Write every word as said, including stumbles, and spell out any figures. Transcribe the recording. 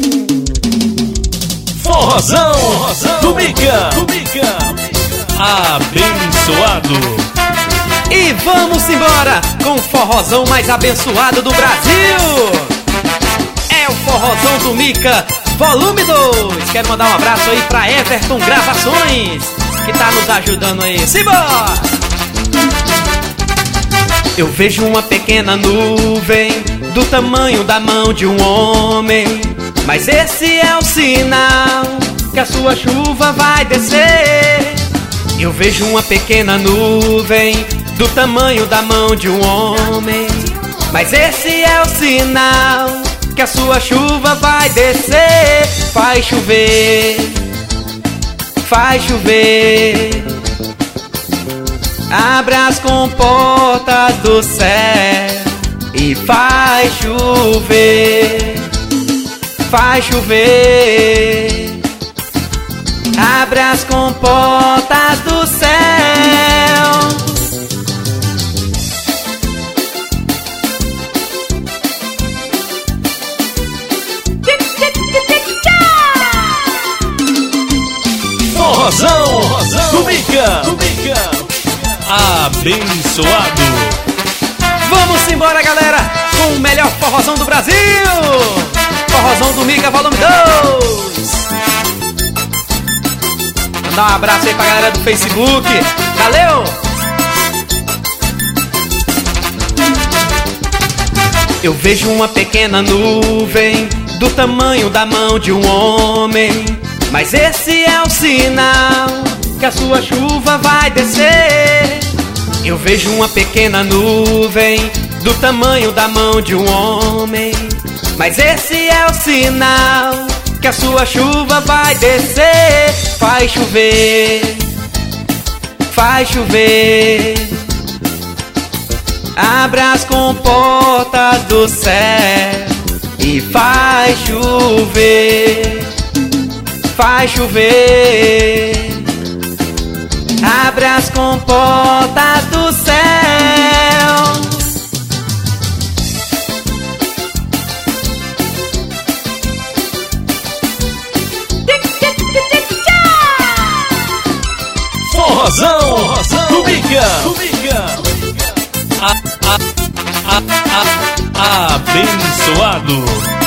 Forrozão, Forrozão do Mica, do Mica, abençoado. E vamos embora com o forrozão mais abençoado do Brasil. É o Forrozão do Mica, volume dois. Quero mandar um abraço aí pra Everton Gravações, que tá nos ajudando aí. Simbora! Eu vejo uma pequena nuvem do tamanho da mão de um homem, mas esse é o sinal que a sua chuva vai descer. Eu vejo uma pequena nuvem do tamanho da mão de um homem, mas esse é o sinal que a sua chuva vai descer. Faz chover, faz chover, abra as comportas do céu e faz chover, faz chover, abra as comportas do céu. Forrozão, Forrozão do Mica, do Mica, abençoado. Vamos embora, galera, com o melhor forrozão do Brasil. Forrozão do Mica, volume dois. Mandar um abraço aí pra galera do Facebook. Valeu! Eu vejo uma pequena nuvem do tamanho da mão de um homem, mas esse é o sinal que a sua chuva vai descer. Eu vejo uma pequena nuvem do tamanho da mão de um homem, mas esse é o sinal que a sua chuva vai descer. Faz chover, faz chover, abra as comportas do céu e faz chover, faz chover, abra as comportas do céu. Forrozão, Forrozão do Mica, do Mica, a, a, a, a, abençoado.